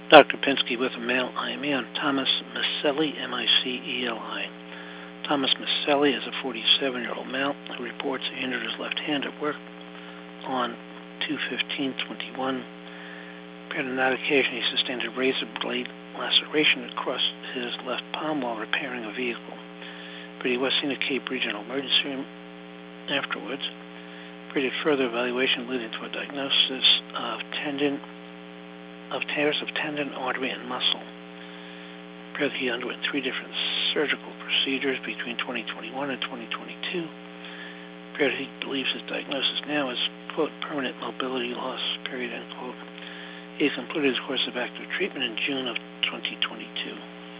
Dr. Pinsky with a male IME on Thomas Miceli, M-I-C-E-L-I. Thomas Miceli is a 47-year-old male who reports he injured his left hand at work on 2/15/21. Prior to that occasion, he sustained a razor blade laceration across his left palm while repairing a vehicle. But he was seen at Cape Regional Emergency Room afterwards. Predicted further evaluation leading to a diagnosis of tears of tendon, artery, and muscle. Prior, he underwent 3 different surgical procedures between 2021 and 2022. Prior, he believes his diagnosis now is, quote, permanent mobility loss, period, end quote. He completed his course of active treatment in June of 2022.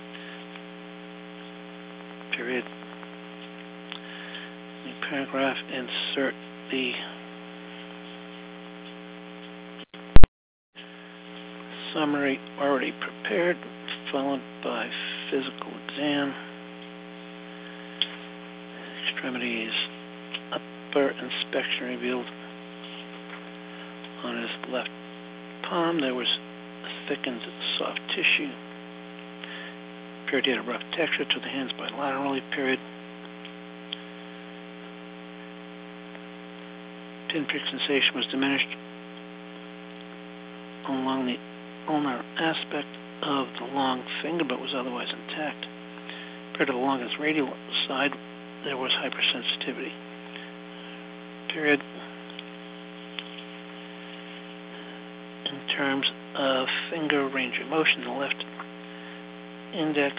Period. New paragraph, insert the summary already prepared, followed by physical exam. Extremities, upper inspection revealed on his left palm there was thickened soft tissue. Period, he had a rough texture to the hands bilaterally. Period. Pinprick sensation was diminished along the ulnar aspect of the long finger, but was otherwise intact. Prior to the longest radial side, there was hypersensitivity. Period. In terms of finger range of motion, the left index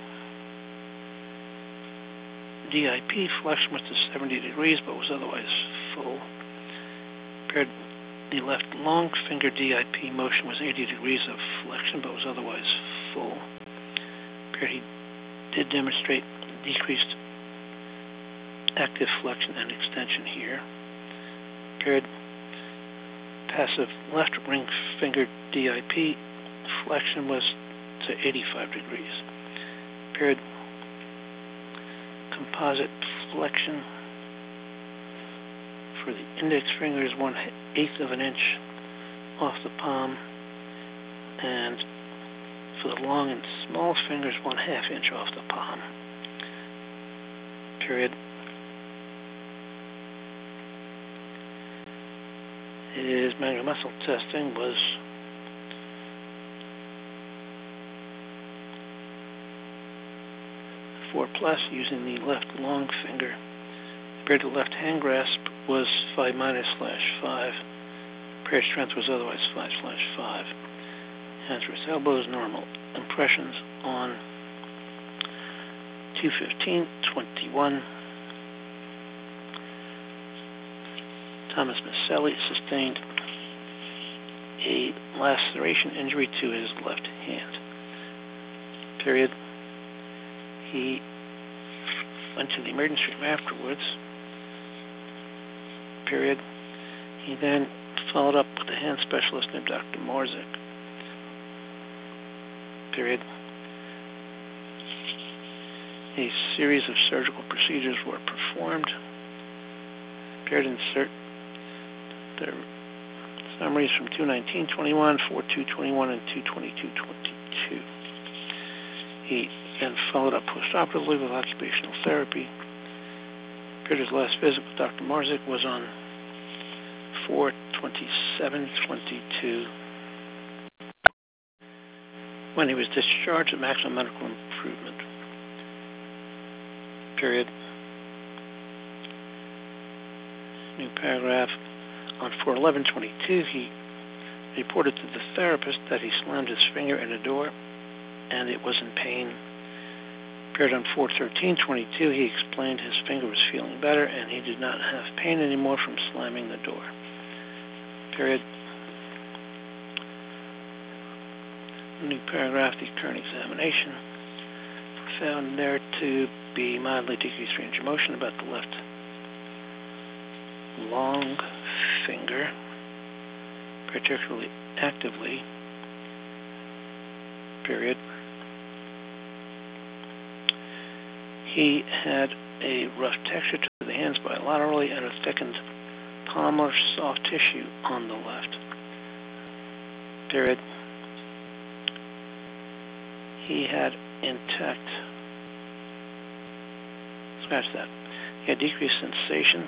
DIP flexion was to 70 degrees, but was otherwise full. Period. The left long finger DIP motion was 80 degrees of flexion, but was otherwise full. Period. He did demonstrate decreased active flexion and extension here. Period. Passive left ring finger DIP flexion was to 85 degrees. Period. Composite flexion for the index finger is 1/8 of an inch off the palm, and for the long and small fingers, 1/2 inch off the palm. Period. His manual muscle testing was +4 using the left long finger. Compared to left hand grasp was 5-/5. Prayer strength was otherwise 5/5. Hands wrist elbows normal. Impressions on 2/15/21. Thomas Miceli sustained a laceration injury to his left hand. Period. He went to the emergency room afterwards. Period. He then followed up with a hand specialist named Dr. Marzik. Period. A series of surgical procedures were performed. Period. Insert the summaries from 2/19/21, 4/2/21, and 2/22/22. He then followed up postoperatively with occupational therapy. His last visit with Dr. Marzik was on 4/27/22, when he was discharged at maximum medical improvement. Period. New paragraph. On 4/11/22, he reported to the therapist that he slammed his finger in a door and it was in pain. Period. On 4/13/22, he explained his finger was feeling better and he did not have pain anymore from slamming the door. Period. New paragraph. The current examination found there to be mildly decreased range of motion about the left long finger, particularly actively. Period. He had a rough texture to the hands bilaterally and a thickened palmar soft tissue on the left. Period. he had intact, scratch that, he had decreased sensation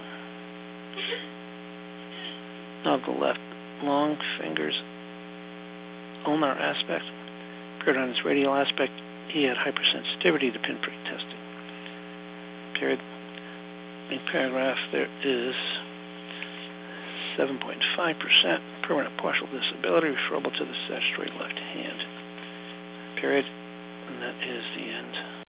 of the left long finger's ulnar aspect. Period. On its radial aspect, he had hypersensitivity to pinprick testing. Period. In paragraph, there is 7.5% permanent partial disability referable to the statutory left hand. Period. And that is the end.